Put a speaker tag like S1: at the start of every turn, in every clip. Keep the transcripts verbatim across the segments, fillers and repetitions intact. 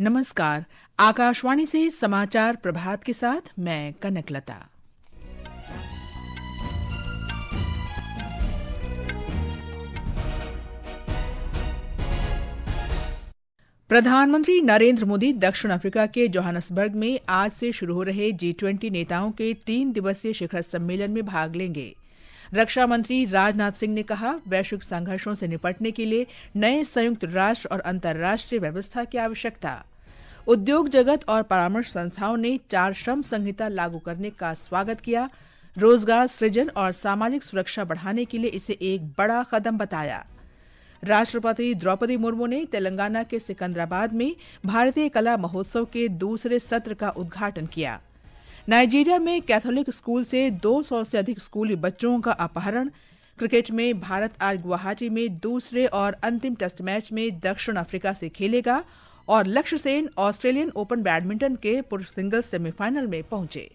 S1: नमस्कार। आकाशवाणी से समाचार प्रभात के साथ मैं कनकलता। प्रधानमंत्री नरेंद्र मोदी दक्षिण अफ्रीका के जोहानसबर्ग में आज से शुरू हो रहे जी ट्वेंटी नेताओं के तीन दिवसीय शिखर सम्मेलन में भाग लेंगे। रक्षा मंत्री राजनाथ सिंह ने कहा, वैश्विक संघर्षों से निपटने के लिए नए संयुक्त राष्ट्र और अंतर्राष्ट्रीय व्यवस्था की आवश्यकता। उद्योग जगत और परामर्श संस्थाओं ने चार श्रम संहिता लागू करने का स्वागत किया। रोजगार सृजन और सामाजिक सुरक्षा बढ़ाने के लिए इसे एक बड़ा कदम बताया। राष्ट्रपति द्रौपदी मुर्मू ने तेलंगाना के सिकंदराबाद में भारतीय कला महोत्सव के दूसरे सत्र का उद्घाटन किया। नाइजीरिया में कैथोलिक स्कूल से दो सौ से अधिक स्कूली बच्चों का अपहरण। क्रिकेट में भारत आज गुवाहाटी में दूसरे और अंतिम टेस्ट मैच में दक्षिण अफ्रीका से खेलेगा और लक्ष्य सेन ऑस्ट्रेलियन ओपन बैडमिंटन के पुरुष सिंगल्स सेमीफाइनल में पहुंचे।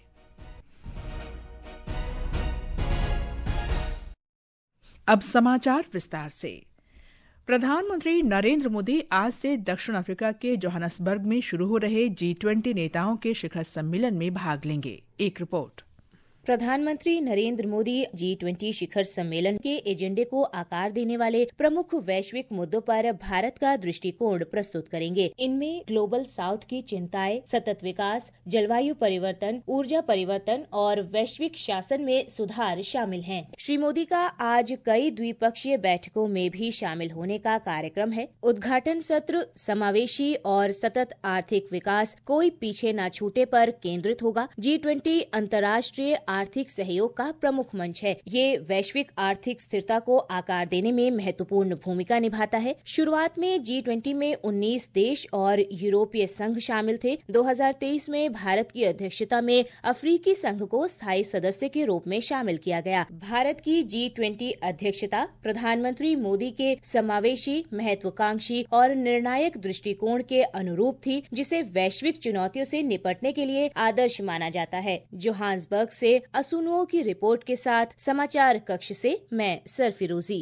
S1: अब समाचार विस्तार से। प्रधानमंत्री नरेंद्र मोदी आज से दक्षिण अफ्रीका के जोहानसबर्ग में शुरू हो रहे जी ट्वेंटी नेताओं के शिखर सम्मेलन में भाग लेंगे। एक रिपोर्ट।
S2: प्रधानमंत्री नरेंद्र मोदी जी ट्वेंटी शिखर सम्मेलन के एजेंडे को आकार देने वाले प्रमुख वैश्विक मुद्दों पर भारत का दृष्टिकोण प्रस्तुत करेंगे। इनमें ग्लोबल साउथ की चिंताएं, सतत विकास, जलवायु परिवर्तन, ऊर्जा परिवर्तन और वैश्विक शासन में सुधार शामिल हैं। श्री मोदी का आज कई द्विपक्षीय बैठकों में भी शामिल होने का कार्यक्रम है। उद्घाटन सत्र समावेशी और सतत आर्थिक विकास, कोई पीछे न छूटे पर केंद्रित होगा। जी ट्वेंटी अंतर्राष्ट्रीय आर्थिक सहयोग का प्रमुख मंच है। ये वैश्विक आर्थिक स्थिरता को आकार देने में महत्वपूर्ण भूमिका निभाता है। शुरुआत में जी ट्वेंटी में उन्नीस देश और यूरोपीय संघ शामिल थे। दो हज़ार तेईस में भारत की अध्यक्षता में अफ्रीकी संघ को स्थायी सदस्य के रूप में शामिल किया गया। भारत की जी ट्वेंटी अध्यक्षता प्रधानमंत्री मोदी के समावेशी, महत्वाकांक्षी और निर्णायक दृष्टिकोण के अनुरूप थी, जिसे वैश्विक चुनौतियों से निपटने के लिए आदर्श माना जाता है। जोहान्सबर्ग से असुनुओं की रिपोर्ट के साथ समाचार कक्ष से मैं सरफिरोजी।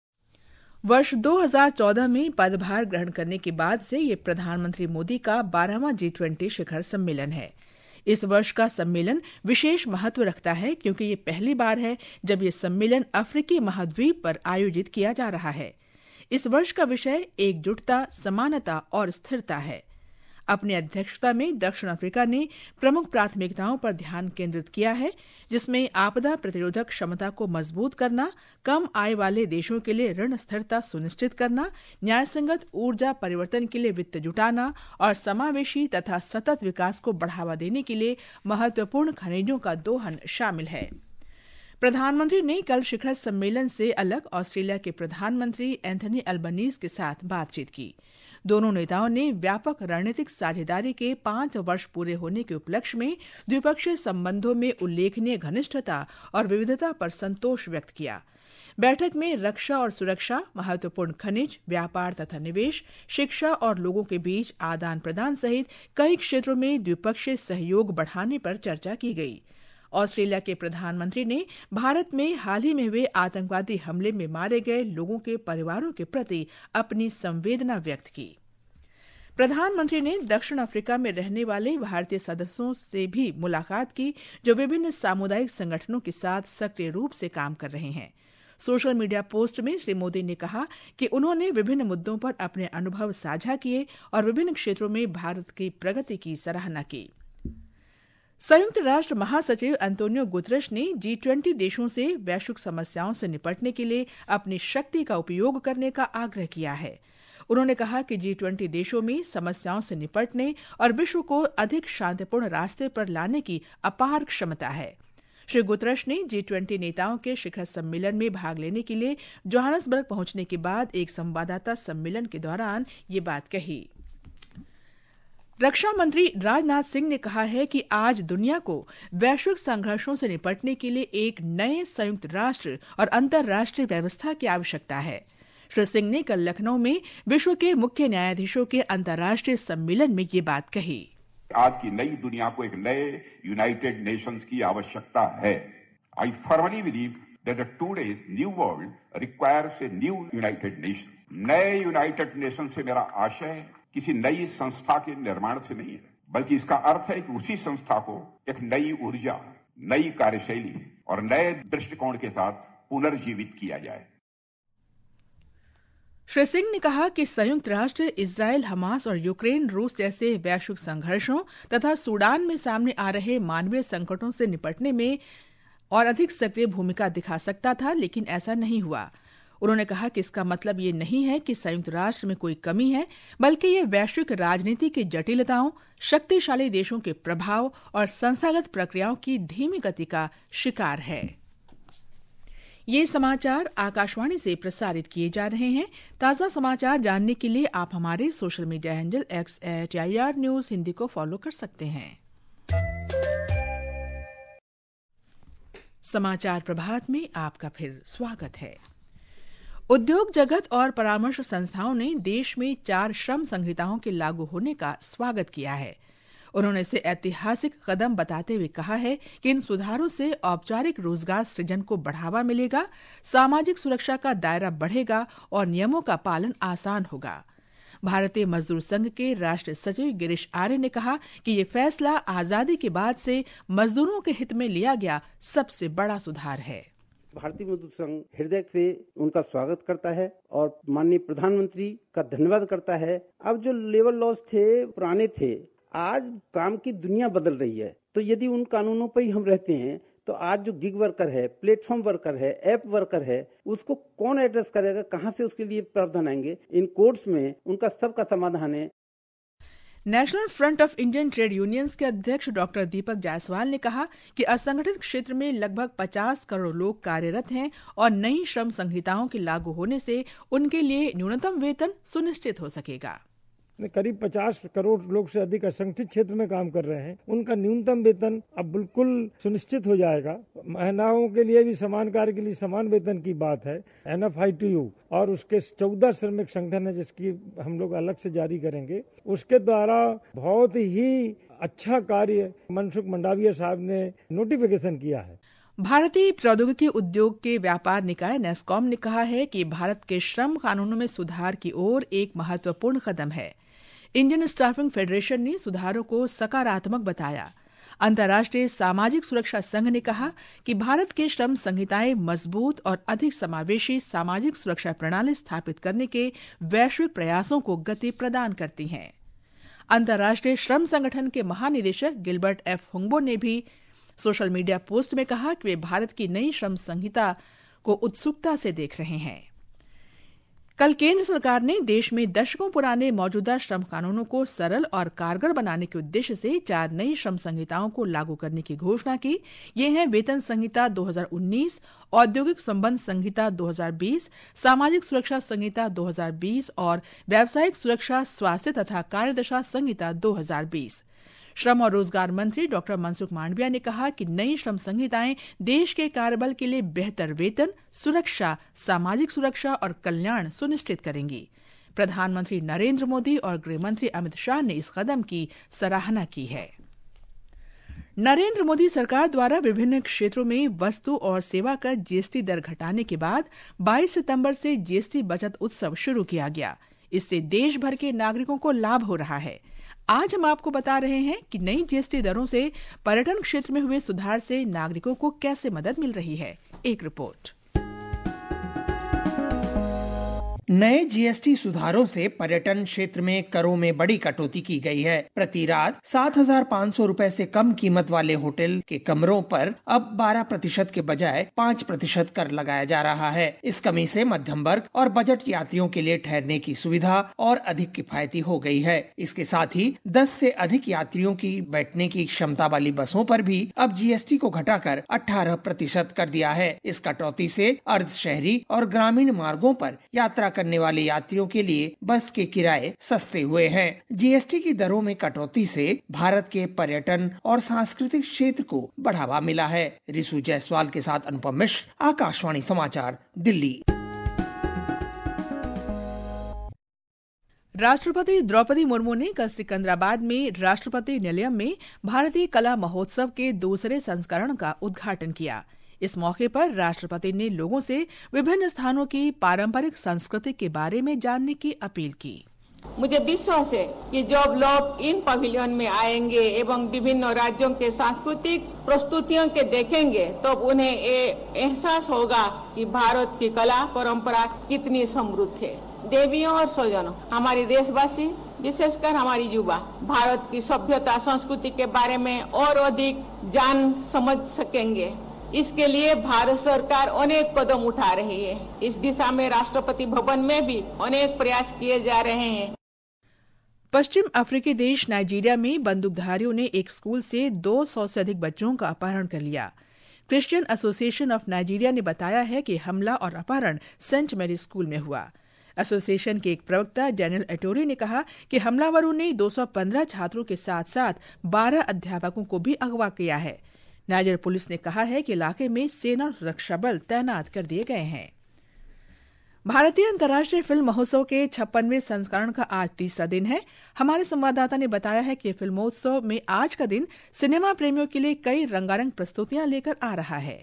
S1: वर्ष दो हज़ार चौदह में पदभार ग्रहण करने के बाद से ये प्रधानमंत्री मोदी का बारहवां जी ट्वेंटी शिखर सम्मेलन है। इस वर्ष का सम्मेलन विशेष महत्व रखता है क्योंकि ये पहली बार है जब ये सम्मेलन अफ्रीकी महाद्वीप पर आयोजित किया जा रहा है। इस वर्ष का विषय एकजुटता, समानता और स्थिरता है। अपनी अध्यक्षता में दक्षिण अफ्रीका ने प्रमुख प्राथमिकताओं पर ध्यान केंद्रित किया है, जिसमें आपदा प्रतिरोधक क्षमता को मजबूत करना, कम आय वाले देशों के लिए ऋण स्थिरता सुनिश्चित करना, न्यायसंगत ऊर्जा परिवर्तन के लिए वित्त जुटाना और समावेशी तथा सतत विकास को बढ़ावा देने के लिए महत्वपूर्ण खनिजों का दोहन शामिल है। प्रधानमंत्री ने कल शिखर सम्मेलन से अलग ऑस्ट्रेलिया के प्रधानमंत्री एंथनी अल्बनीज के साथ बातचीत की। दोनों नेताओं ने व्यापक रणनीतिक साझेदारी के पांच वर्ष पूरे होने के उपलक्ष्य में द्विपक्षीय संबंधों में उल्लेखनीय घनिष्ठता और विविधता पर संतोष व्यक्त किया। बैठक में रक्षा और सुरक्षा, महत्वपूर्ण खनिज, व्यापार तथा निवेश, शिक्षा और लोगों के बीच आदान प्रदान सहित कई क्षेत्रों में द्विपक्षीय सहयोग बढ़ाने पर चर्चा की गई। ऑस्ट्रेलिया के प्रधानमंत्री ने भारत में हाल ही में हुए आतंकवादी हमले में मारे गए लोगों के परिवारों के प्रति अपनी संवेदना व्यक्त की। प्रधानमंत्री ने दक्षिण अफ्रीका में रहने वाले भारतीय सदस्यों से भी मुलाकात की, जो विभिन्न सामुदायिक संगठनों के साथ सक्रिय रूप से काम कर रहे हैं। सोशल मीडिया पोस्ट में श्री मोदी ने कहा कि उन्होंने विभिन्न मुद्दों पर अपने अनुभव साझा किए और विभिन्न क्षेत्रों में भारत की प्रगति की सराहना की। संयुक्त राष्ट्र महासचिव अंतोनियो गुतरश ने जी ट्वेंटी देशों से वैश्विक समस्याओं से निपटने के लिए अपनी शक्ति का उपयोग करने का आग्रह किया है। उन्होंने कहा कि जी ट्वेंटी देशों में समस्याओं से निपटने और विश्व को अधिक शांतिपूर्ण रास्ते पर लाने की अपार क्षमता है। श्री गुतरश ने जी ट्वेंटी नेताओं के शिखर सम्मेलन में भाग लेने के लिए जोहान्सबर्ग पहुंचने के बाद एक संवाददाता सम्मेलन के दौरान ये बात कही। रक्षा मंत्री राजनाथ सिंह ने कहा है कि आज दुनिया को वैश्विक संघर्षों से निपटने के लिए एक नए संयुक्त राष्ट्र और अंतर्राष्ट्रीय व्यवस्था की आवश्यकता है। श्री सिंह ने कल लखनऊ में विश्व के मुख्य न्यायाधीशों के अंतर्राष्ट्रीय सम्मेलन में ये बात कही।
S3: आज की नई दुनिया को एक नए यूनाइटेड नेशंस की आवश्यकता है। I firmly believe that today's new world requires a new United Nation. नए यूनाइटेड नेशन से मेरा आशय है किसी नई संस्था के निर्माण से नहीं है, बल्कि इसका अर्थ है कि उसी संस्था को एक नई ऊर्जा, नई कार्यशैली और नए दृष्टिकोण के साथ पुनर्जीवित किया जाए।
S1: श्री सिंह ने कहा कि संयुक्त राष्ट्र इजरायल, हमास और यूक्रेन रूस जैसे वैश्विक संघर्षों तथा सूडान में सामने आ रहे मानवीय संकटों से निपटने में और अधिक सक्रिय भूमिका दिखा सकता था, लेकिन ऐसा नहीं हुआ। उन्होंने कहा कि इसका मतलब ये नहीं है कि संयुक्त राष्ट्र में कोई कमी है, बल्कि ये वैश्विक राजनीति की जटिलताओं, शक्तिशाली देशों के प्रभाव और संस्थागत प्रक्रियाओं की धीमी गति का शिकार है। ये समाचार आकाशवाणी से प्रसारित किए जा रहे हैं। ताज़ा समाचार जानने के लिए आप हमारे social media handle X at I R News Hindi को फॉलो कर सकते हैं। समाचार प्रभात में आपका फिर स्वागत है। उद्योग जगत और परामर्श संस्थाओं ने देश में चार श्रम संहिताओं के लागू होने का स्वागत किया है। उन्होंने इसे ऐतिहासिक कदम बताते हुए कहा है कि इन सुधारों से औपचारिक रोजगार सृजन को बढ़ावा मिलेगा, सामाजिक सुरक्षा का दायरा बढ़ेगा और नियमों का पालन आसान होगा। भारतीय मजदूर संघ के राष्ट्रीय सचिव गिरीश आर्य ने कहा कि ये फैसला आजादी के बाद से मजदूरों के हित में लिया गया सबसे बड़ा सुधार है।
S4: भारतीय मजदूर संघ हृदय से उनका स्वागत करता है और माननीय प्रधानमंत्री का धन्यवाद करता है। अब जो लेबर लॉज थे पुराने थे, आज काम की दुनिया बदल रही है, तो यदि उन कानूनों पर ही हम रहते हैं तो आज जो गिग वर्कर है, प्लेटफॉर्म वर्कर है, ऐप वर्कर है, उसको कौन एड्रेस करेगा, कहां से उसके लिए प्रावधान आएंगे? इन कोर्ट्स में उनका सबका समाधान है।
S1: National Front of Indian Trade Unions के अध्यक्ष डॉक्टर दीपक जायसवाल ने कहा कि असंगठित क्षेत्र में लगभग पचास करोड़ लोग कार्यरत हैं और नई श्रम संहिताओं के लागू होने से उनके लिए न्यूनतम वेतन सुनिश्चित हो सकेगा।
S5: करीब पचास करोड़ लोग से अधिक असंगठित क्षेत्र में काम कर रहे हैं, उनका न्यूनतम वेतन अब बिल्कुल सुनिश्चित हो जाएगा। महिलाओं के लिए भी समान कार्य के लिए समान वेतन की बात है। N F I T U और उसके चौदह श्रमिक संगठन है जिसकी हम लोग अलग से जारी करेंगे, उसके द्वारा बहुत ही अच्छा कार्य मनसुख मंडाविया साहब ने नोटिफिकेशन किया है।
S1: भारतीय प्रौद्योगिकी उद्योग के व्यापार निकाय नेस्कॉम ने कहा है कि भारत के श्रम कानूनों में सुधार की ओर एक महत्वपूर्ण कदम है। इंडियन स्टाफिंग फेडरेशन ने सुधारों को सकारात्मक बताया। अंतर्राष्ट्रीय सामाजिक सुरक्षा संघ ने कहा कि भारत के श्रम संहिताएं मजबूत और अधिक समावेशी सामाजिक सुरक्षा प्रणाली स्थापित करने के वैश्विक प्रयासों को गति प्रदान करती हैं। अंतर्राष्ट्रीय श्रम संगठन के महानिदेशक गिलबर्ट एफ हुंगबो ने भी सोशल मीडिया पोस्ट में कहा कि वे भारत की नई श्रम संहिता को उत्सुकता से देख रहे हैं। कल केंद्र सरकार ने देश में दशकों पुराने मौजूदा श्रम कानूनों को सरल और कारगर बनाने के उद्देश्य से चार नई श्रम संहिताओं को लागू करने की घोषणा की। ये हैं वेतन संहिता दो हज़ार उन्नीस, औद्योगिक संबंध संहिता दो हज़ार बीस, सामाजिक सुरक्षा संहिता दो हज़ार बीस और व्यावसायिक सुरक्षा, स्वास्थ्य तथा कार्यदशा संहिता दो हज़ार बीस। श्रम और रोजगार मंत्री डॉक्टर मनसुख मांडविया ने कहा कि नई श्रम संहिताएं देश के कार्यबल के लिए बेहतर वेतन, सुरक्षा, सामाजिक सुरक्षा और कल्याण सुनिश्चित करेंगी। प्रधानमंत्री नरेंद्र मोदी और गृह मंत्री अमित शाह ने इस कदम की सराहना की है। नरेंद्र मोदी सरकार द्वारा विभिन्न क्षेत्रों में वस्तु और सेवा कर जीएसटी दर घटाने के बाद बाईस सितंबर से जीएसटी बचत उत्सव शुरू किया गया। इससे देश भर के नागरिकों को लाभ हो रहा है। आज हम आपको बता रहे हैं कि नई जीएसटी दरों से पर्यटन क्षेत्र में हुए सुधार से नागरिकों को कैसे मदद मिल रही है। एक रिपोर्ट।
S6: नए जीएसटी सुधारों से पर्यटन क्षेत्र में करों में बड़ी कटौती की गई है। प्रति रात सात हजार पाँच सौ रूपए से कम कीमत वाले होटल के कमरों पर अब बारह प्रतिशत के बजाय पाँच प्रतिशत कर लगाया जा रहा है। इस कमी से मध्यम वर्ग और बजट यात्रियों के लिए ठहरने की सुविधा और अधिक किफायती हो गई है। इसके साथ ही दस से अधिक यात्रियों की बैठने की क्षमता वाली बसों पर भी अब जीएसटी को घटाकर अठारह प्रतिशत कर दिया है। इस कटौती से अर्ध शहरी और ग्रामीण मार्गों पर यात्रा करने वाले यात्रियों के लिए बस के किराए सस्ते हुए हैं। जीएसटी की दरों में कटौती से भारत के पर्यटन और सांस्कृतिक क्षेत्र को बढ़ावा मिला है। रिशु जायसवाल के साथ अनुपम मिश्र, आकाशवाणी समाचार, दिल्ली।
S1: राष्ट्रपति द्रौपदी मुर्मू ने कल सिकंदराबाद में राष्ट्रपति निलयम में भारतीय कला महोत्सव के दूसरे संस्करण का उद्घाटन किया। इस मौके पर राष्ट्रपति ने लोगों से विभिन्न स्थानों की पारंपरिक संस्कृति के बारे में जानने की अपील की।
S7: मुझे विश्वास है कि जब लोग इन पवेलियन में आएंगे एवं विभिन्न राज्यों के सांस्कृतिक प्रस्तुतियों के देखेंगे तो उन्हें ये एहसास होगा कि भारत की कला परंपरा कितनी समृद्ध है। देवियों और स्वजनों, हमारे देशवासी विशेषकर हमारी युवा भारत की सभ्यता संस्कृति के बारे में और अधिक जान समझ सकेंगे। इसके लिए भारत सरकार अनेक कदम उठा रही है। इस दिशा में राष्ट्रपति भवन में भी अनेक प्रयास किए जा रहे हैं।
S1: पश्चिम अफ्रीकी देश नाइजीरिया में बंदूकधारियों ने एक स्कूल से दो सौ से अधिक बच्चों का अपहरण कर लिया। क्रिश्चियन एसोसिएशन ऑफ नाइजीरिया ने बताया है कि हमला और अपहरण सेंट मैरी स्कूल में हुआ। एसोसिएशन के एक प्रवक्ता डेनियल एटोरी ने कहा कि हमलावरों ने दो सौ पंद्रह छात्रों के साथ साथ बारह अध्यापकों को भी अगवा किया है। नाइजर पुलिस ने कहा है कि इलाके में सेना और सुरक्षा बल तैनात कर दिए गए हैं। भारतीय अंतर्राष्ट्रीय फिल्म महोत्सव के छप्पनवें संस्करण का आज तीसरा दिन है। हमारे संवाददाता ने बताया है कि फिल्मोत्सव में आज का दिन सिनेमा प्रेमियों के लिए कई रंगारंग प्रस्तुतियां लेकर आ रहा है।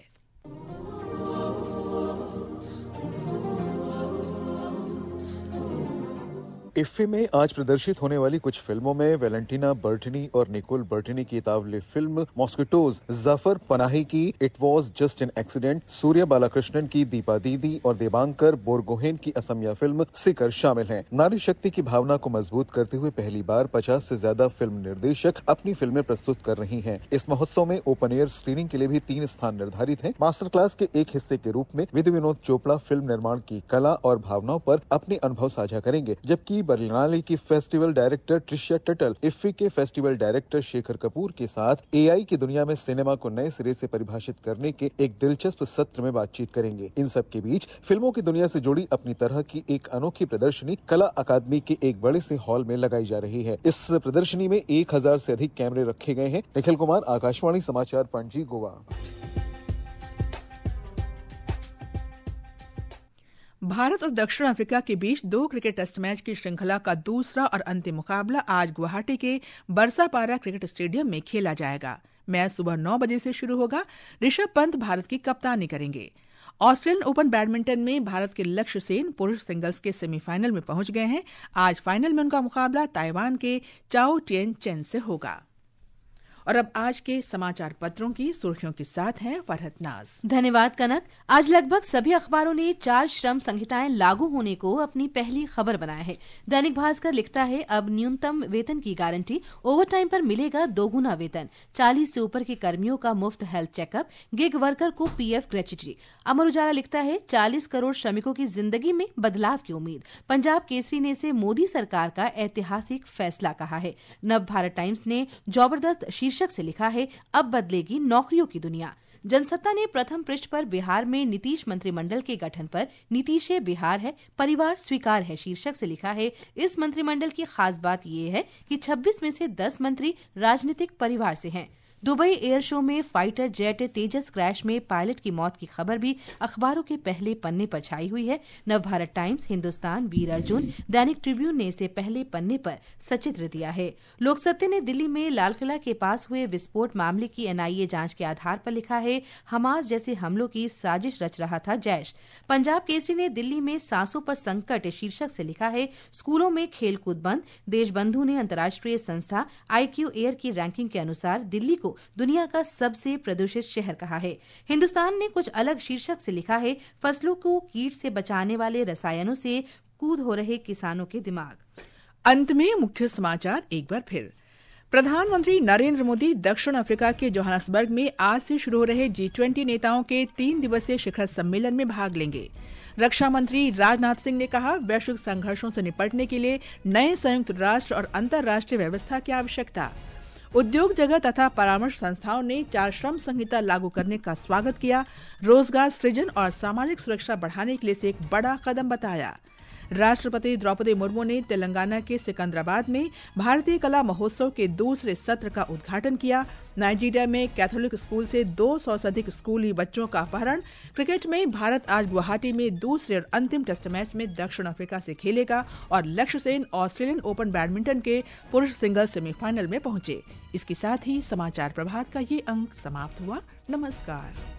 S8: इफ्फी में आज प्रदर्शित होने वाली कुछ फिल्मों में वैलेंटीना बर्टनी और निकोल बर्टनी की तावली फिल्म मॉस्किटोज, जफर पनाही की it was just an accident, Surya Balakrishnan की दीपा दीदी और देवांकर बोरगोहेन की असमिया फिल्म सिकर शामिल हैं। नारी शक्ति की भावना को मजबूत करते हुए पहली बार पचास से ज्यादा फिल्म निर्देशक अपनी फिल्में प्रस्तुत कर रही हैं। इस महोत्सव में ओपन एयर स्क्रीनिंग के लिए भी तीन स्थान निर्धारित हैं। मास्टर क्लास के एक हिस्से के रूप में विधि विनोद चोपड़ा फिल्म निर्माण की कला और भावनाओं पर अपने अनुभव साझा करेंगे, जबकि बर्लिनाली की festival director Tricia Tuttle IFFI के फेस्टिवल डायरेक्टर शेखर कपूर के साथ एआई की दुनिया में सिनेमा को नए सिरे से परिभाषित करने के एक दिलचस्प सत्र में बातचीत करेंगे। इन सब के बीच फिल्मों की दुनिया से जुड़ी अपनी तरह की एक अनोखी प्रदर्शनी कला अकादमी के एक बड़े से हॉल में लगाई जा रही है। इस प्रदर्शनी में एक हजार से अधिक कैमरे रखे गए हैं। निखिल कुमार, आकाशवाणी समाचार, पणजी, गोवा।
S1: भारत और दक्षिण अफ्रीका के बीच दो क्रिकेट टेस्ट मैच की श्रृंखला का दूसरा और अंतिम मुकाबला आज गुवाहाटी के बरसापारा क्रिकेट स्टेडियम में खेला जाएगा। मैच सुबह नौ बजे से शुरू होगा। ऋषभ पंत भारत की कप्तानी करेंगे। ऑस्ट्रेलियन ओपन बैडमिंटन में भारत के लक्ष्य सेन पुरुष सिंगल्स के सेमीफाइनल में पहुंच गए हैं। आज फाइनल में उनका मुकाबला ताइवान के चाओ टिएन चेन से होगा। और अब आज के समाचार पत्रों की सुर्खियों के साथ हैं फरहत नाज।
S2: धन्यवाद कनक। आज लगभग सभी अखबारों ने चार श्रम संहिताएं लागू होने को अपनी पहली खबर बनाया है। दैनिक भास्कर लिखता है, अब न्यूनतम वेतन की गारंटी, ओवरटाइम पर मिलेगा दोगुना वेतन, चालीस से ऊपर के कर्मियों का मुफ्त हेल्थ चेकअप, गिग वर्कर को पीएफ ग्रेच्युटी। अमर उजाला लिखता है, चालीस करोड़ श्रमिकों की जिंदगी में बदलाव की उम्मीद, पंजाब केसरी ने इसे मोदी सरकार का ऐतिहासिक फैसला कहा है। नव भारत टाइम्स ने जबरदस्त शीर्षक से लिखा है, अब बदलेगी नौकरियों की दुनिया। जनसत्ता ने प्रथम पृष्ठ पर बिहार में नीतीश मंत्रिमंडल के गठन पर नीतीशे बिहार है, परिवार स्वीकार है शीर्षक से लिखा है, इस मंत्रिमंडल की खास बात यह है कि छब्बीस में से दस मंत्री राजनीतिक परिवार से हैं। दुबई एयर शो में फाइटर जेट तेजस क्रैश में पायलट की मौत की खबर भी अखबारों के पहले पन्ने पर छाई हुई है। नवभारत टाइम्स, हिंदुस्तान, वीर अर्जुन, दैनिक ट्रिब्यून ने इसे पहले पन्ने पर सचित्र दिया है। लोकसत्ता ने दिल्ली में लालकिला के पास हुए विस्फोट मामले की एनआईए जांच के आधार पर लिखा है, हमास जैसे हमलों की साजिश रच रहा था जैश। पंजाब केसरी ने दिल्ली में सांसों पर संकट शीर्षक से लिखा है, स्कूलों में खेलकूद बंद, देशबंधु ने अंतर्राष्ट्रीय संस्था आईक्यू एयर की रैंकिंग के अनुसार दिल्ली को दुनिया का सबसे प्रदूषित शहर कहा है। हिंदुस्तान ने कुछ अलग शीर्षक से लिखा है, फसलों को कीट से बचाने वाले रसायनों से कूद हो रहे किसानों के दिमाग।
S1: अंत में मुख्य समाचार एक बार फिर। प्रधानमंत्री नरेंद्र मोदी दक्षिण अफ्रीका के जोहान्सबर्ग में आज से शुरू हो रहे जी ट्वेंटी नेताओं के तीन दिवसीय शिखर सम्मेलन में भाग लेंगे। रक्षा मंत्री राजनाथ सिंह ने कहा, वैश्विक संघर्षों से निपटने के लिए नए संयुक्त राष्ट्र और अंतर्राष्ट्रीय व्यवस्था की आवश्यकता। उद्योग जगत तथा परामर्श संस्थाओं ने चार श्रम संहिता लागू करने का स्वागत किया। रोजगार सृजन और सामाजिक सुरक्षा बढ़ाने के लिए इसे एक बड़ा कदम बताया। राष्ट्रपति द्रौपदी मुर्मू ने तेलंगाना के सिकंदराबाद में भारतीय कला महोत्सव के दूसरे सत्र का उद्घाटन किया। नाइजीरिया में कैथोलिक स्कूल से दो सौ से अधिक स्कूली बच्चों का अपहरण। क्रिकेट में भारत आज गुवाहाटी में दूसरे और अंतिम टेस्ट मैच में दक्षिण अफ्रीका से खेलेगा और लक्ष्य सेन ऑस्ट्रेलियन ओपन बैडमिंटन के पुरुष सिंगल्स सेमीफाइनल में पहुंचे। इसके साथ ही समाचार प्रभात का ये अंक समाप्त हुआ। नमस्कार।